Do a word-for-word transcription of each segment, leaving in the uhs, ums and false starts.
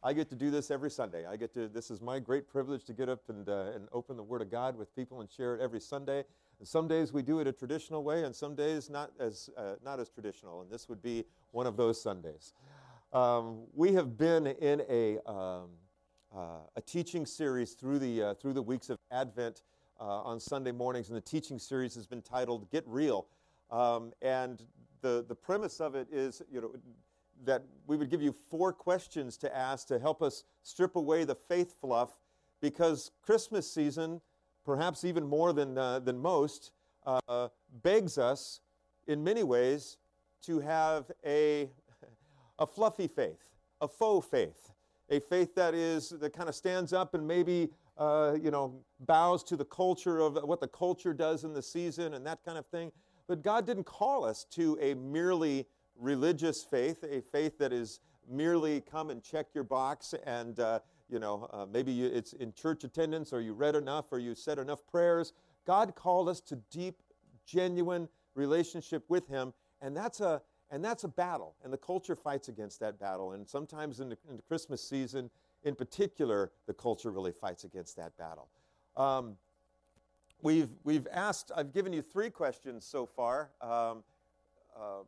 I get to do this every Sunday. I get to. This is my great privilege to get up and uh, and open the Word of God with people and share it every Sunday. And some days we do it a traditional way, and some days not as uh, not as traditional. And this would be one of those Sundays. Um, we have been in a um, uh, a teaching series through the uh, through the weeks of Advent uh, on Sunday mornings, and the teaching series has been titled "Get Real." Um, and the the premise of it is, you know, that we would give you four questions to ask to help us strip away the faith fluff, because Christmas season, perhaps even more than uh, than most, uh, begs us in many ways to have a a fluffy faith, a faux faith, a faith that is that kind of stands up and maybe uh, you know bows to the culture of what the culture does in the season and that kind of thing. But God didn't call us to a merely religious faith, a faith that is merely come and check your box and uh, you know uh, maybe you, it's in church attendance, or you read enough, or you said enough prayers. God called us to deep, genuine relationship with Him, and that's a and that's a battle, and the culture fights against that battle. And sometimes in the, in the Christmas season, in particular, the culture really fights against that battle. Um, we've we've asked. I've given you three questions so far. Um, uh,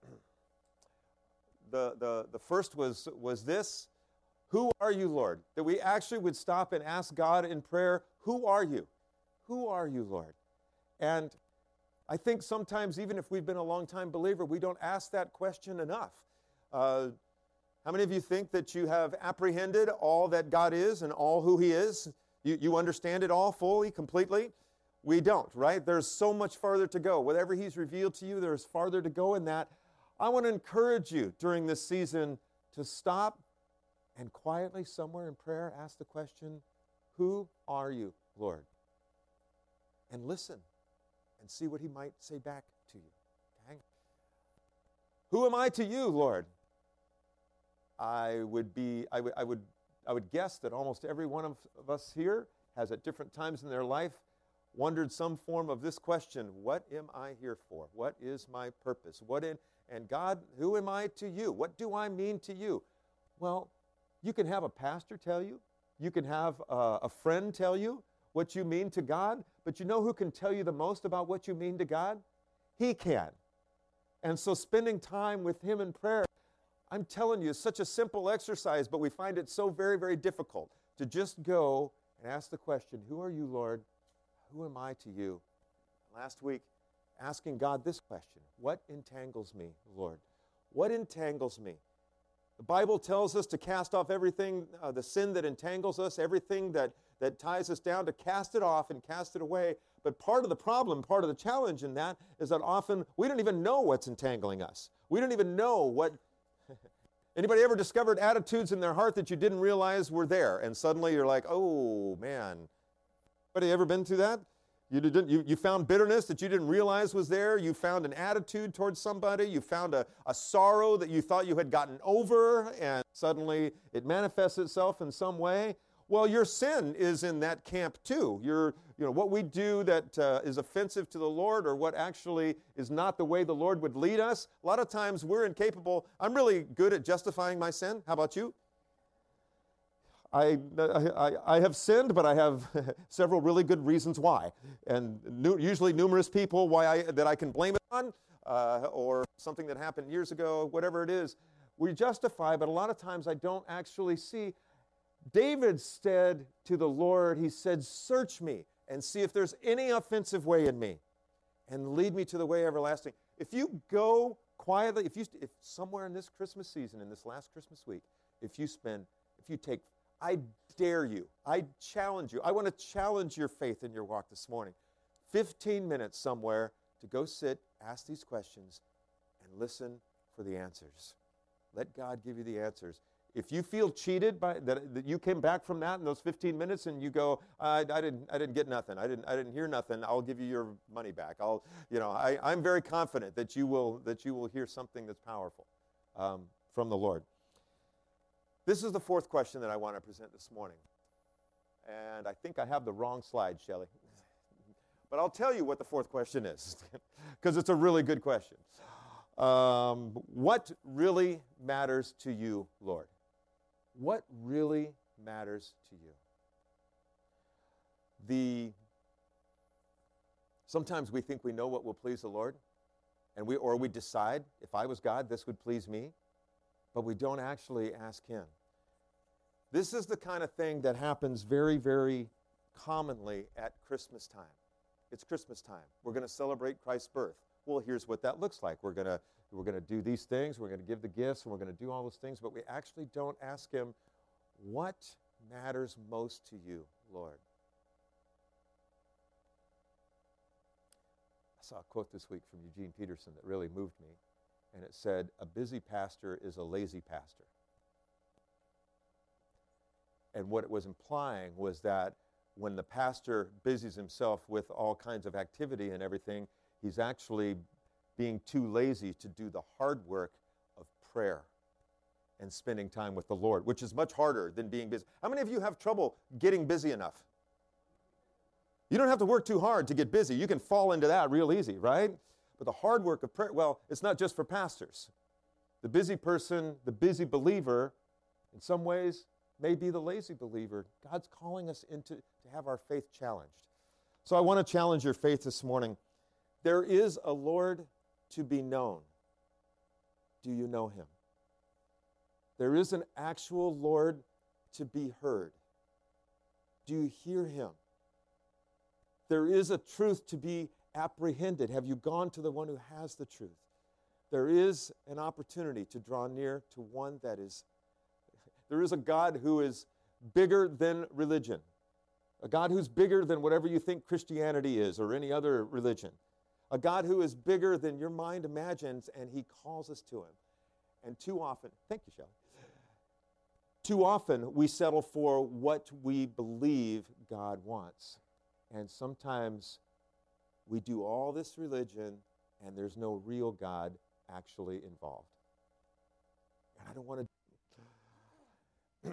The, the, the first was, was this: who are you, Lord? That we actually would stop and ask God in prayer, who are you? Who are you, Lord? And I think sometimes, even if we've been a long-time believer, we don't ask that question enough. Uh, how many of you think that you have apprehended all that God is and all who He is? You, you understand it all fully, completely? We don't, right? There's so much farther to go. Whatever He's revealed to you, there's farther to go in that. I want to encourage you during this season to stop and quietly, somewhere in prayer, ask the question, who are you, Lord? And listen and see what He might say back to you. Okay? Who am I to you, Lord? I would be, I would, I would, I would guess that almost every one of, of us here has at different times in their life wondered some form of this question: what am I here for? What is my purpose? What in And God, who am I to you? What do I mean to you? Well, you can have a pastor tell you. You can have a, a friend tell you what you mean to God. But you know who can tell you the most about what you mean to God? He can. And so spending time with Him in prayer, I'm telling you, it's such a simple exercise, but we find it so very, very difficult to just go and ask the question, who are you, Lord? Who am I to you? Last week, asking God this question: what entangles me, Lord? What entangles me? The Bible tells us to cast off everything, uh, the sin that entangles us, everything that, that ties us down, to cast it off and cast it away. But part of the problem, part of the challenge in that is that often we don't even know what's entangling us. We don't even know what... Anybody ever discovered attitudes in their heart that you didn't realize were there, and suddenly you're like, oh, man. Anybody ever been through that? You, didn't, you, you found bitterness that you didn't realize was there. You found an attitude towards somebody. You found a, a sorrow that you thought you had gotten over, and suddenly it manifests itself in some way. Well, your sin is in that camp too. Your, you know, what we do that uh, is offensive to the Lord, or what actually is not the way the Lord would lead us. A lot of times we're incapable. I'm really good at justifying my sin. How about you? I, I, I have sinned, but I have several really good reasons why, and nu- usually numerous people why I, that I can blame it on, uh, or something that happened years ago, whatever it is. We justify, but a lot of times I don't actually see. David said to the Lord, he said, search me and see if there's any offensive way in me, and lead me to the way everlasting. If you go quietly, if you, if somewhere in this Christmas season, in this last Christmas week, if you spend, if you take I dare you, I challenge you, I want to challenge your faith in your walk this morning. fifteen minutes somewhere to go sit, ask these questions, and listen for the answers. Let God give you the answers. If you feel cheated by that, that you came back from that in those fifteen minutes and you go, I, I didn't, I didn't get nothing, I didn't, I didn't hear nothing, I'll give you your money back. I'll, you know, I, I'm very confident that you will, that you will hear something that's powerful um, from the Lord. This is the fourth question that I want to present this morning. And I think I have the wrong slide, Shelley. But I'll tell you what the fourth question is, because it's a really good question. Um, what really matters to you, Lord? what really matters to you? The sometimes we think we know what will please the Lord, and we or we decide, if I was God, this would please me, but we don't actually ask him. This is the kind of thing that happens very, very commonly at Christmas time. It's Christmas time. We're going to celebrate Christ's birth. Well, here's what that looks like. We're going to we're going to do these things, we're going to give the gifts, and we're going to do all those things, but we actually don't ask him, what matters most to you, Lord? I saw a quote this week from Eugene Peterson that really moved me, and it said, "A busy pastor is a lazy pastor." And what it was implying was that when the pastor busies himself with all kinds of activity and everything, he's actually being too lazy to do the hard work of prayer and spending time with the Lord, which is much harder than being busy. How many of you have trouble getting busy enough? You don't have to work too hard to get busy. You can fall into that real easy, right? But the hard work of prayer, well, it's not just for pastors. The busy person, the busy believer, in some ways, may be the lazy believer. God's calling us into to have our faith challenged. So I want to challenge your faith this morning. There is a Lord to be known. Do you know him? There is an actual Lord to be heard. Do you hear him? There is a truth to be apprehended. Have you gone to the one who has the truth? There is an opportunity to draw near to one that is, there is a God who is bigger than religion, a God who's bigger than whatever you think Christianity is or any other religion, a God who is bigger than your mind imagines, and he calls us to him. And too often, thank you, Shelley, too often we settle for what we believe God wants. And sometimes we do all this religion and there's no real God actually involved. And I don't want to...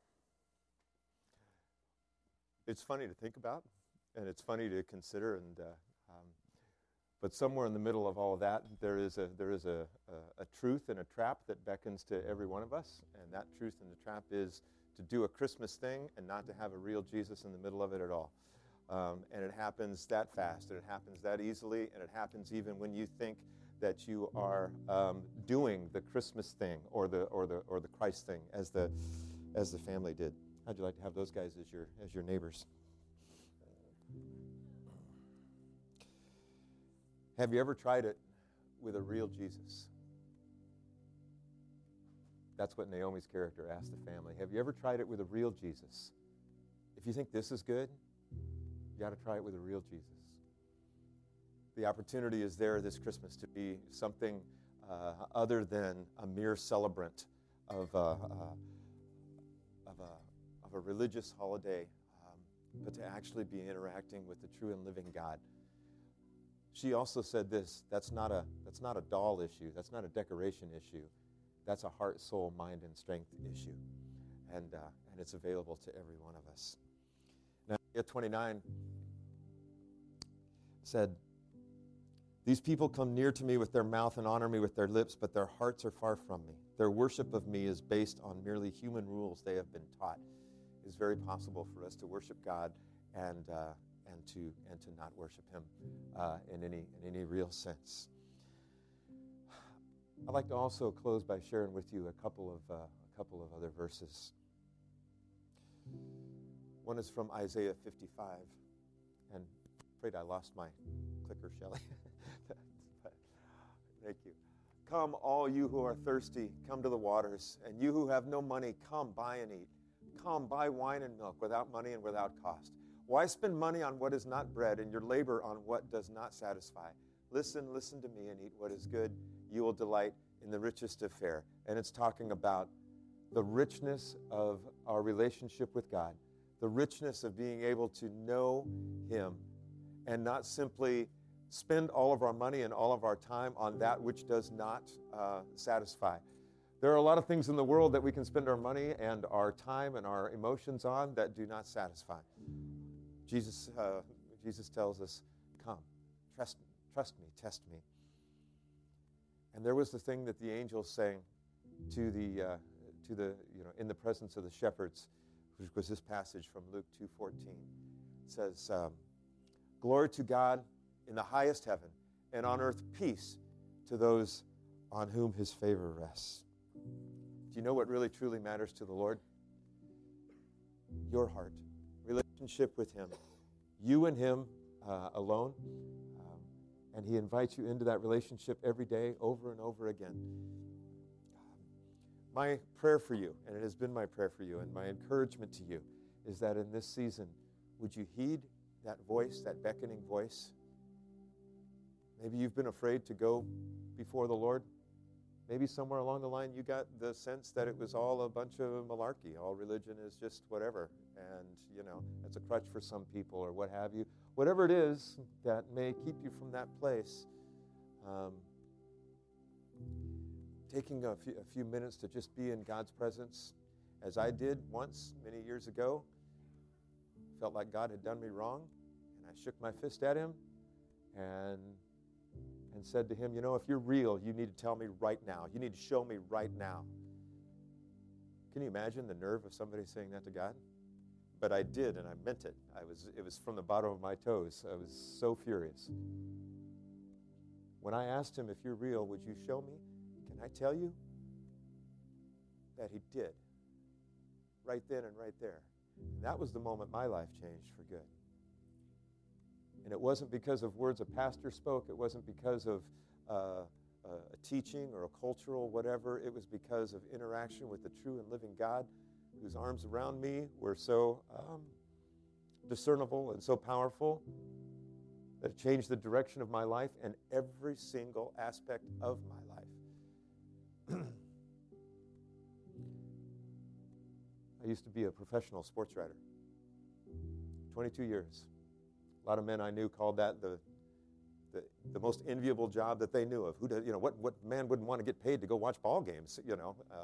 It's funny to think about, and it's funny to consider, and uh, um, but somewhere in the middle of all of that, there is a there is a, a, a truth and a trap that beckons to every one of us, and that truth and the trap is to do a Christmas thing and not to have a real Jesus in the middle of it at all. Um, and it happens that fast, and it happens that easily, and it happens even when you think that you are um, doing the Christmas thing or the or the or the Christ thing as the as the family did. How'd you like to have those guys as your as your neighbors? Have you ever tried it with a real Jesus? That's what Naomi's character asked the family. Have you ever tried it with a real Jesus? If you think this is good, you got to try it with a real Jesus. The opportunity is there this Christmas to be something uh, other than a mere celebrant of uh, uh, of a of a religious holiday, um, but to actually be interacting with the true and living God. She also said this, that's not a that's not a doll issue, that's not a decoration issue, that's a heart, soul, mind, and strength issue. And uh, and it's available to every one of us. Now, Isaiah twenty-nine said, "These people come near to me with their mouth and honor me with their lips, but their hearts are far from me. Their worship of me is based on merely human rules they have been taught." It's very possible for us to worship God and uh, and to and to not worship him uh, in any in any real sense. I'd like to also close by sharing with you a couple of uh, a couple of other verses. One is from Isaiah fifty-five, and I'm afraid I lost my clicker, Shelley. Thank you. "Come, all you who are thirsty, come to the waters, and you who have no money, come, buy and eat. Come, buy wine and milk without money and without cost. Why spend money on what is not bread and your labor on what does not satisfy? Listen, listen to me and eat what is good. You will delight in the richest of fare." And it's talking about the richness of our relationship with God, the richness of being able to know him and not simply spend all of our money and all of our time on that which does not uh, satisfy. There are a lot of things in the world that we can spend our money and our time and our emotions on that do not satisfy. Jesus, uh, Jesus tells us, "Come, trust me, trust me, test me." And there was the thing that the angel sang to the uh, to the, you know, in the presence of the shepherds, which was this passage from Luke two fourteen. It says, um, glory to God in the highest heaven, and on earth peace to those on whom his favor rests. Do you know what really truly matters to the Lord? Your heart, relationship with him, you and him uh, alone, um, and he invites you into that relationship every day, over and over again. My prayer for you, and it has been my prayer for you, and my encouragement to you, is that in this season, would you heed that voice, that beckoning voice? Maybe you've been afraid to go before the Lord. Maybe somewhere along the line you got the sense that it was all a bunch of malarkey. All religion is just whatever. And, you know, it's a crutch for some people or what have you. Whatever it is that may keep you from that place, um, taking a few, a few minutes to just be in God's presence, as I did once many years ago, felt like God had done me wrong, and I shook my fist at him and and said to him, you know, if you're real, you need to tell me right now. You need to show me right now. Can you imagine the nerve of somebody saying that to God? But I did, and I meant it. I was, it was from the bottom of my toes. I was so furious. When I asked him, if you're real, would you show me? Can I tell you that he did? Right then and right there. And that was the moment my life changed for good. And it wasn't because of words a pastor spoke. It wasn't because of uh, a teaching or a cultural whatever. It was because of interaction with the true and living God, whose arms around me were so um, discernible and so powerful that it changed the direction of my life and every single aspect of my life. I used to be a professional sports writer, twenty-two years. A lot of men I knew called that the, the the most enviable job that they knew of. Who does, you know, what what man wouldn't want to get paid to go watch ball games? You know, uh,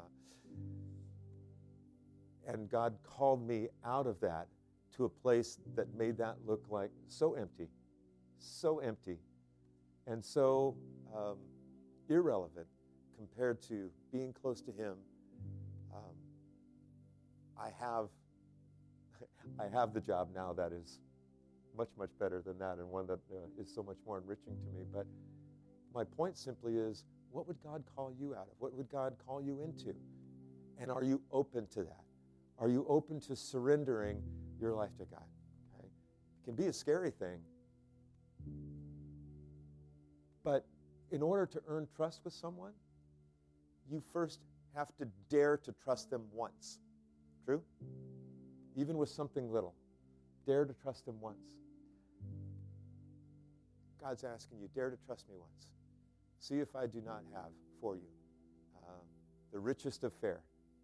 and God called me out of that to a place that made that look like so empty, so empty, and so um, irrelevant compared to being close to Him. Um, I have I have the job now that is much, much better than that, and one that uh, is so much more enriching to me. But my point simply is, what would God call you out of? What would God call you into? And are you open to that? Are you open to surrendering your life to God? Okay? It can be a scary thing. But in order to earn trust with someone, you first have to dare to trust them once. True? Even with something little. Dare to trust Him once. God's asking you, dare to trust me once. See if I do not have for you uh, the richest of fare.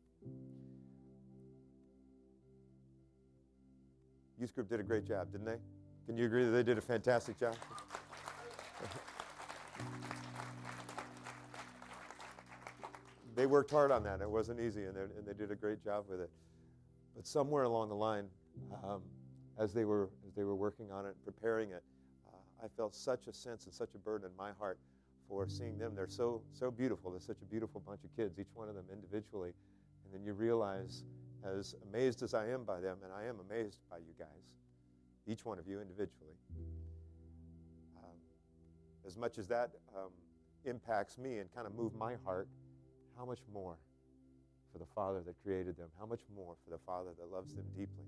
Youth group did a great job, didn't they? Can you agree that they did a fantastic job? They worked hard on that. It wasn't easy, and, and they did a great job with it. But somewhere along the line, um, as they were as they were working on it, preparing it, uh, I felt such a sense and such a burden in my heart for seeing them. They're so so beautiful. They're such a beautiful bunch of kids, each one of them individually. And then you realize, as amazed as I am by them, and I am amazed by you guys, each one of you individually, um, as much as that um, impacts me and kind of moved my heart, how much more for the Father that created them, how much more for the Father that loves them deeply.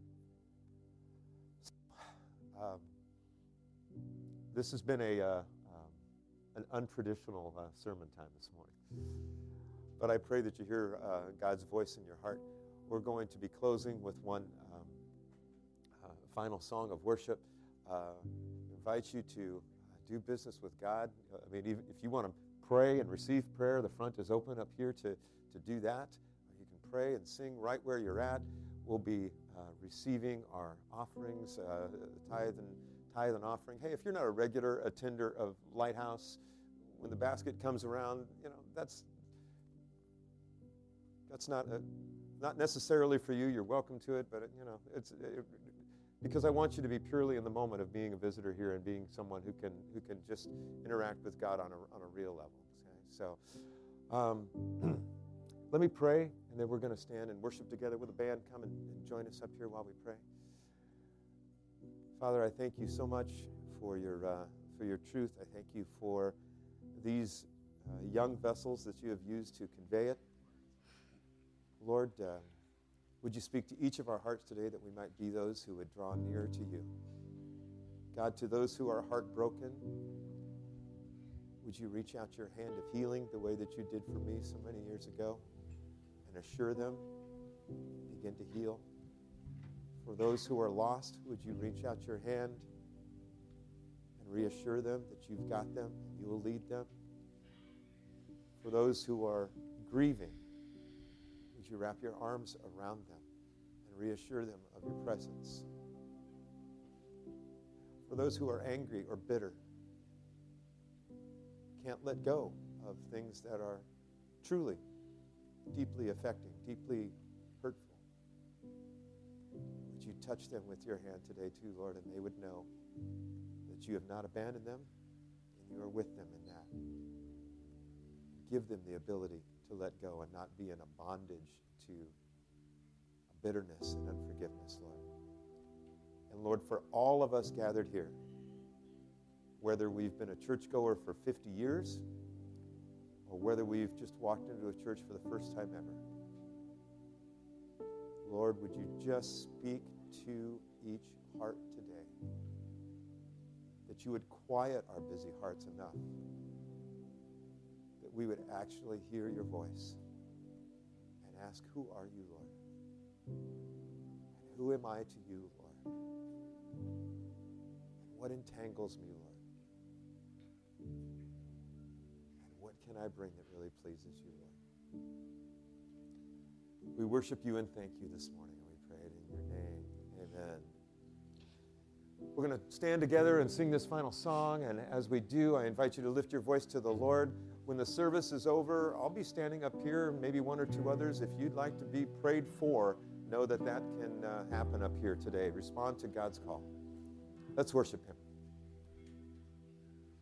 So, um, this has been a uh, um, an untraditional uh, sermon time this morning, but I pray that you hear uh, God's voice in your heart. We're going to be closing with one um, uh, final song of worship. Uh, invite you to uh, do business with God. I mean, even if you want to pray and receive prayer, the front is open up here to, to do that. You can pray and sing right where you're at. We'll be uh, receiving our offerings, uh, tithe and tithe and offering. Hey, if you're not a regular attender of Lighthouse, when the basket comes around, you know, that's that's not a, not necessarily for you. You're welcome to it, but it, you know, it's it, because I want you to be purely in the moment of being a visitor here and being someone who can who can just interact with God on a on a real level. Okay? So, um, let me pray, And then we're going to stand and worship together with the band. Come and, and join us up here while we pray. Father, I thank you so much for your, uh, for your truth. I thank you for these uh, young vessels that you have used to convey it. Lord, uh, would you speak to each of our hearts today that we might be those who would draw nearer to you? God, to those who are heartbroken, would you reach out your hand of healing the way that you did for me so many years ago and assure them, begin to heal? For those who are lost, would you reach out your hand and reassure them that you've got them and you will lead them? For those who are grieving, would you wrap your arms around them and reassure them of your presence? For those who are angry or bitter, can't let go of things that are truly deeply affecting, deeply hurtful, would you touch them with your hand today too, Lord, and they would know that you have not abandoned them and you are with them in that. Give them the ability to let go and not be in a bondage to a bitterness and unforgiveness, Lord. And Lord, for all of us gathered here, whether we've been a churchgoer for fifty years or whether we've just walked into a church for the first time ever, Lord, would you just speak to each heart today, that you would quiet our busy hearts enough that we would actually hear your voice and ask, who are you, Lord? And who am I to you, Lord? And what entangles me, Lord? And what can I bring that really pleases you, Lord? We worship you and thank you this morning, and we pray it in your name. Amen. We're going to stand together and sing this final song, and as we do, I invite you to lift your voice to the Lord. When the service is over, I'll be standing up here, maybe one or two others. If you'd like to be prayed for, know that that can uh, happen up here today. Respond to God's call. Let's worship him.